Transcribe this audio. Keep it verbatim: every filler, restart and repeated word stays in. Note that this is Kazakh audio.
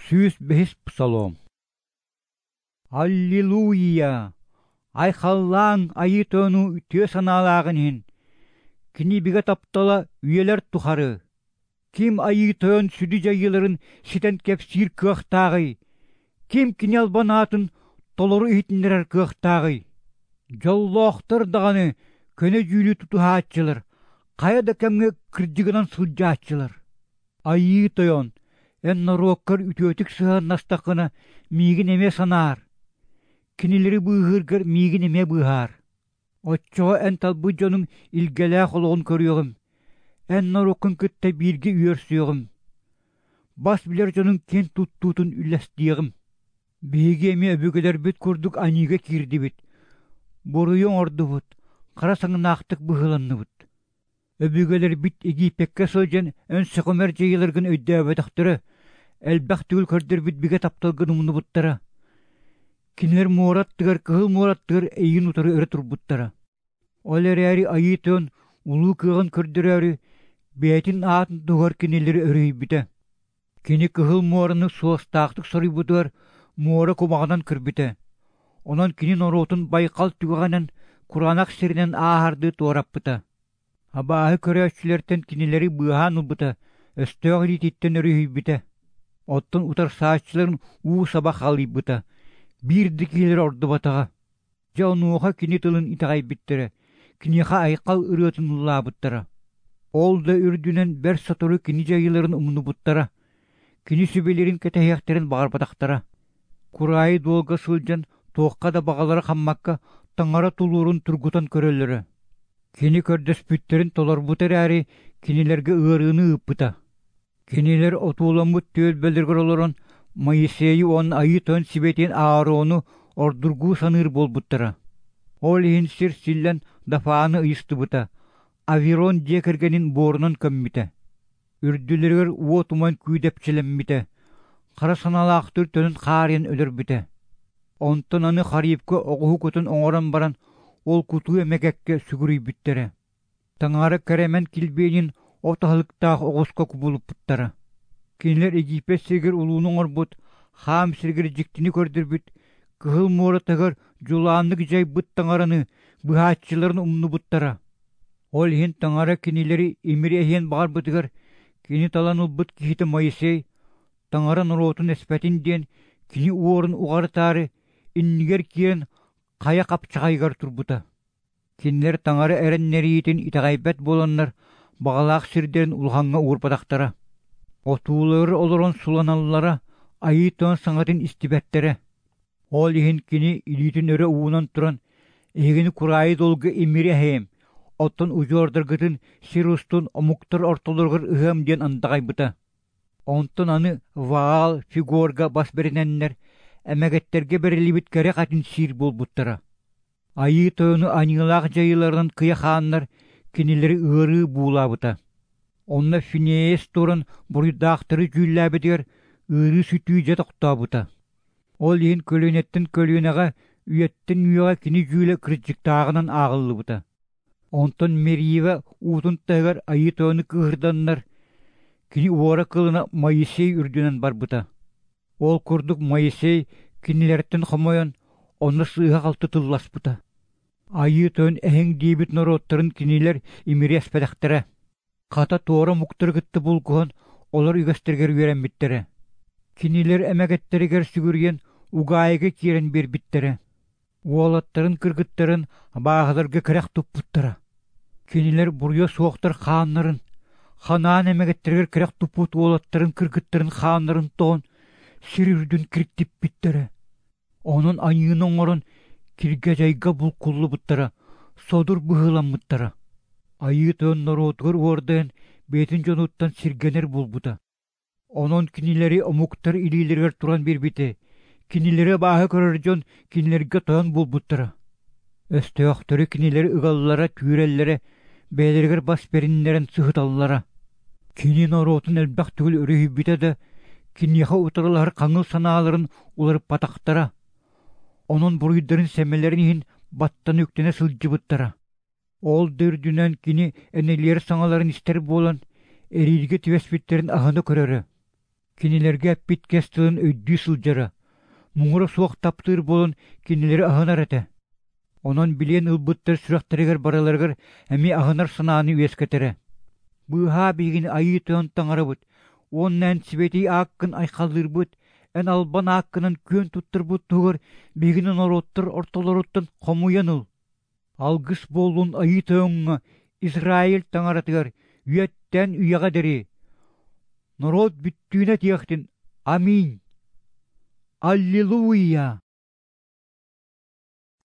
Сүүс бэхис псалом. Аллилуйя! Ай халлаан айы төну үтіе саналағынын. Кини биге таптала үйелер тухары. Ким айы төн сүді жайыларын ситен кепсир кықтағы. Ким кини албанатын толору ихтіндерер кықтағы. Жоллоқтыр дағаны көне жүйлі тутухатчылар. Қаяда кәмге кірдігінен сылжатчылар. Айы төн эн нороккар үтөтік сыған настақына мигін еме санар. Кинилери быһыргар мигин эме быһар. Отчоо эн талбы жонун илгелээх олоҕун көрүөҕүм. Эн нороккун кытта биирге үөрсүөҕүм. Бас билер жонун кен туттуутун үлэстиэҕим. Биһиги эме өбүгелер бит курдук анига киирдибит. Боруйуң ордубут, кара саңынаахтык быһыланныбыт. Өбүгелер бит Египекке сылжан өн сөхөмөр жайылыргын өйдөөбөтөхтөрө. Элбэх түгүл көрдөр бит биге тапталгын умнубуттара. Кинер муораттыгар, кыһыл муораттыгар эйин утары өрө турбуттара. Олерääри айы тön улуу кыһын көрдөрөөрү бээтин аатын тугар кинилери өрөйбүтэ. Кини кыһыл муораны суостаахтык сорыйбутугар муора кумаҕынан көрбүтэ. Онон кини нороотун байкал түгэҕэнэн кураанах сиринен аахарды туораппыта. Абааһы көрөөччүлэртэн кинилери быаһаан улбута, өстөөх илиититтэн өрөйбүтэ. Оттон утар сааччыларын уу саба халыйбыта. Бирди килер ордубатаға. Жаунуға кини тылын итағай биттере. Киниха айқал ырыатын уллабыттара. Ол да үрдүнен бер сатуру кини жайыларын умнубуттара. Кини сүбелерин кетехектерин бағарбатақтара. Курайы долга сылжан тоққа да бағалары қаммакка таңара тулурун тургутан көрөлөрі. Кини көрдөс бүттерин толорбутер әрі кинилерге ырыны ыппыта. Кинилер отуламут төл белдергер олорон Моисею он айы тön сибетин аарону ордургу саныр болбуттара. Ол хинсир силлен дафааны ыйыстыбыта. Авирон декергенин борунан көммите. Үрдүлергер уо туман күйдепчелеммите. Кара саналаактыр төнүн харин өлөрбүте. Онтон аны харипке оғуху көтün оңоран баран ол кутуу эмекекке сүгүрүйбүттере. Таңары керемен килбенин отахылыктаах оғуска кубулуппуттара. Кинилер Египет сиргер улуунун орбут, хам сиргер жиктини көрдөрбүт, кыһыл муоратыгар жулааннык жай быт таңараны быһаатчыларын умнубуттара. Ол хин таңара кинилери имири эхен багарбытыгар, кини талан улбут кихите Моисей, таңара нороотун эспетин диен, кини уорун угартаары, иннигер киен кая капчагайгар турбута. Кинилер таңара эреннериитин итагайбет болоннар, багалаак сирдерин улханга уурпатактара. Отуулары олорон суланаллара айы тön саңатын истибеттере. Ол ихин кини илитин өрө уунан туран, эгини курайы долга имире хэм, оттон ужуордаргытын сирустун омуктар ортолоргар ыхам диен андагайбыта. Онтон аны Ваал фигурга бас берененнер, эмегеттерге берилибит кере катын сир болбуттара. Айы тöну анилаак жайыларынан кыя хааннар кинилери ыры буулабыта. Онна Финеес туран буруйдаактары жүүлләбедер ыры сүтүй жатоқтабыта. Ол ен көлөнеттен көлөнеға үйеттен үйеға кини жүүлі кірджіктағынан ағылыбыта. Онтон Мериева уутун тәгер айы төні кығырданнар кини уора кылына Моисей үрдінен барбыта. Ол курдук Моисей кинилерттен хомойон онна сыыға қалты тылласпыта. Айы төн әхең дейбіт нороттарын кинилер имирес пәдәқтірі. Ката тоора муктыргытты булгуһан олар үгәстергер үөрэммиттере. Кинилер эмегеттеригер сүгүрген угаайга киерен бербиттере. Уолаттарын кыргыттарын бааһыларга кырах туппуттара. Кинилер бурья суоқтар хааннарын, ханаан эмегеттергер кырах туппут уолаттарын кыргыттарын хааннарын тоон сирүрдүн кириктиппиттере. Онун айыын оңорон кирге жайга булкуллубуттара, содур быһыламмыттара. Айы тön нороотугар уорден бетин жонуттан сиргенер булбута. Онон кинилери омуктар илилергер туран бербите. Кинилери бааһы көрөр жон кинилерге тön булбуттара. Өстөөхтөрү кинилери ыгаллара, түйреллере, бээлергер бас бериннерен сыһыталлара. Кини нороотун элбэх түгүл өрөйбүтэ да, киниха утарылар каңыл санааларын уларып батактара. Онон буруйдарын семелерин хин баттан үктене сылжыбыттара. Ол дөрдүнен кини энелер саңаларын истер болан, эрилге тивеспиттерин аханы көрөрө. Кинилерге питкестылын өйдүү сылжара. Муңура суох таптыр болун кинилери ахынар эте. Онон билен ылбыттар сүрәхтерегер бараларгар әми ахынар санааны үескетере. Быха бигин айы тон таңарабыт. Оннан сибети аккын айхалырбыт. Эн албан аккынын көн туттырбыт тугар бигинин ороттыр ортолоруттан комуяныл. Алгыс болун айы тоңга Израиль таңаратыгар үйеттен үйяға дери. Народ бүттүүнэ тияхтин. Аминь. Аллилуйя.